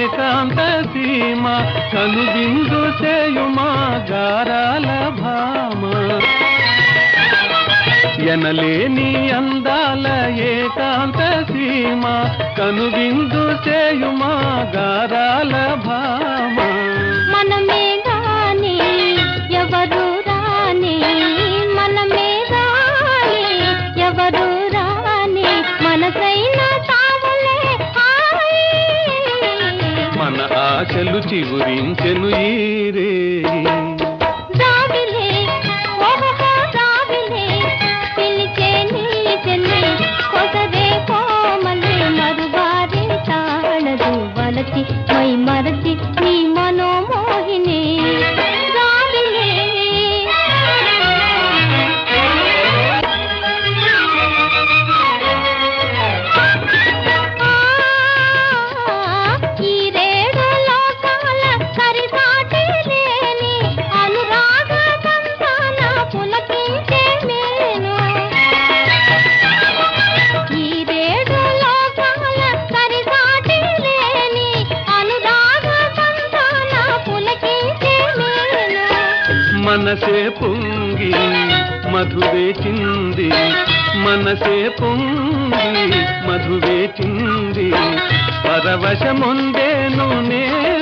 ఏకాంత సీమ కనువిందు చేయుమా గారాల భామ ఎనలేని అందాల ఏకాంత సీమ కనువిందు చేయుమా గారాల భామ మనమే గాని ఎవరు రాని మనమే గాని ఎవరు రాని మనసైన తావులే మన ఆశలు చిగురించెను ఈరే రావిలే ఓహో రావిలే పిలిచే నీ చెల్లి కొసరే కోమలి మరువారి తాళదు వలచి మై మరచి నీ మనోమోహిని రావిలే ఈ రేడు లోకాల కరిసాటి లేని అనురాగ బంధాన పులకించే మేను ఈ రేడు లోకాల కరిసాటి లేని అనురాగ బంధాన పులకించే మేను మనసే పొంగి మధువేచింది మనసే పొంగి మధువేచింది పరవశముందేను నే